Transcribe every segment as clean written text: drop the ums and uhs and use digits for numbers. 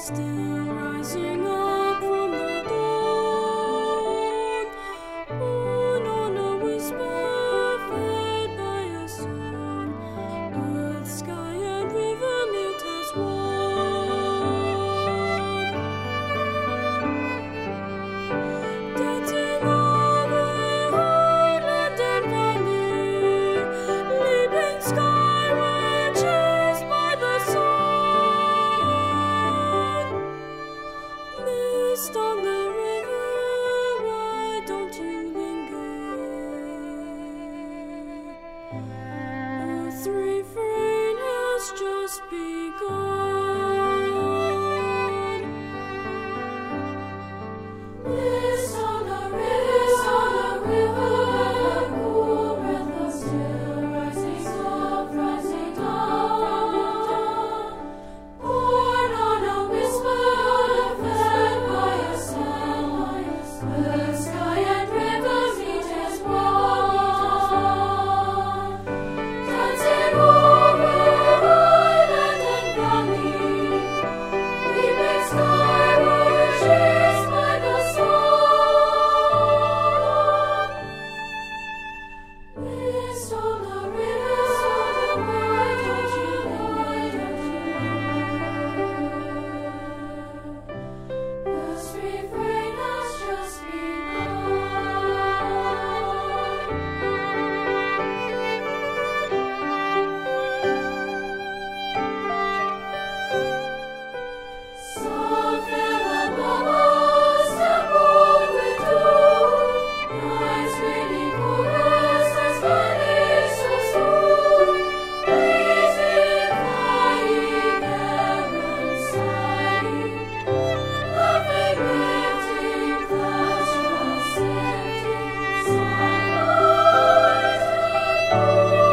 Still rising up from the dawn, born on a whisper, fed by a song. Earth, sky, and river mute as one. Dancing over highland and valley, leaping skyward, chased by the sun. Mist on the river, why don't you linger? Earth's refrain has just begun. Mist on the river, cool breath of still rising up from the dawn. Born on a whisper, fed by a song. Earth, sky, and river meet as one. Dancing over island and valley, leaping skyward, chased by the sun. Mist on the river, why don't you Earth's refrain has just Soft and bubbles dimpled with dew, night's waiting chorus has vanished so soon. Blazing, flying, errant, sighing, laughing, lifting, flash just empty, sunlight and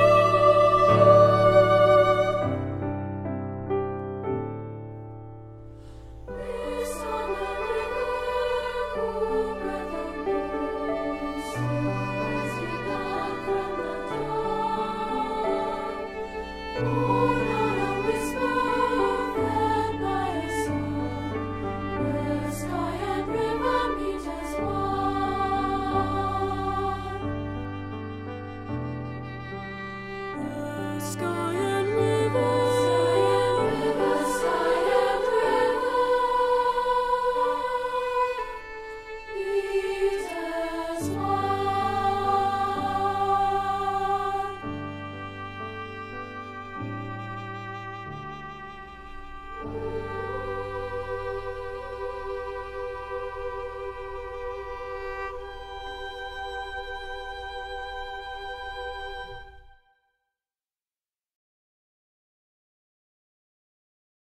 Mist on the river, cool breath of moon, still rising up from the dawn. Born on a whisper, fed by a song. Earth, sky, and river meet as one. Earth, sky, and river, sky, and river, meet as one.